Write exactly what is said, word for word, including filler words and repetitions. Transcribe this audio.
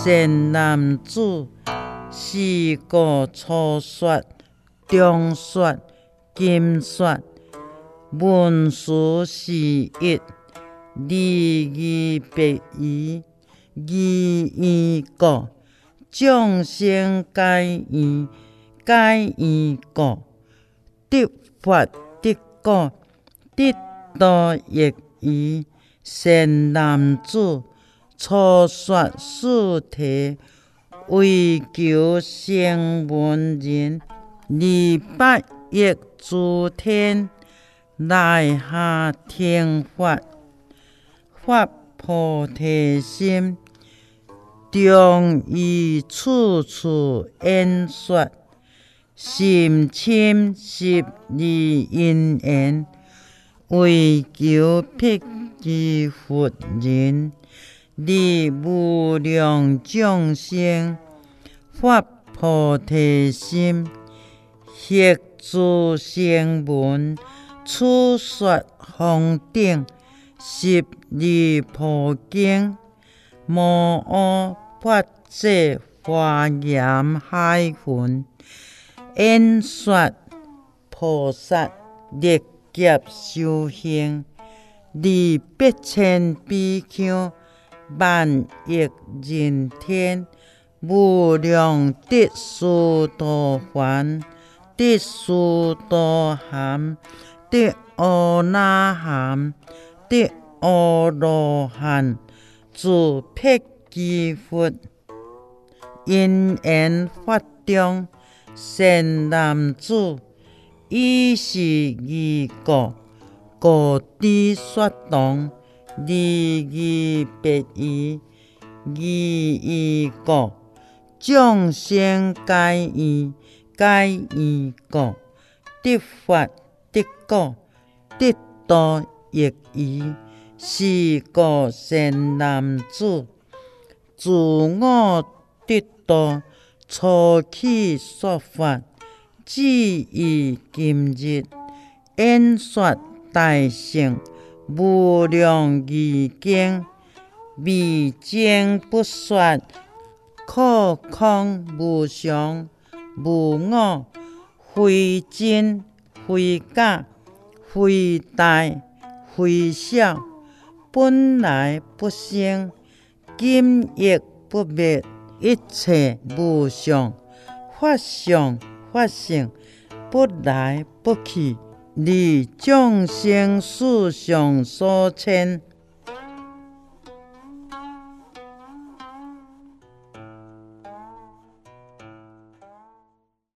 善男子，四顾初雪、中雪、金雪，文殊是一，礼仪别仪，仪仪故，众生皆依，皆依故，得法得果，得道亦宜。善男子，初雪四谛，为求声闻人，二百亿诸天，来下听法，发菩提心，众依处处演说，心深十二因缘，为求辟支佛人，利无量众生，发菩提心，摄诸声闻，处说方等，十二部经，无污八者华严海云，演说菩萨历劫修行，二百千比丘，万亿人天，无量得殊多梵，得殊多含，得阿那含，得阿罗汉，自辟支佛。因缘法中，善男子，以是义故，故知说当，礼仪别仪，仪仪故，众生皆依，皆依故，得法得果，得道亦宜。是故善男子，自我得道，初起说法，至于今日，演说大乘无量义经，未经不说，可空无常，无我，非真非假，非大非小，本来不生，今亦不灭，一切无常，法相法性，不来不去，离众生事相所牵。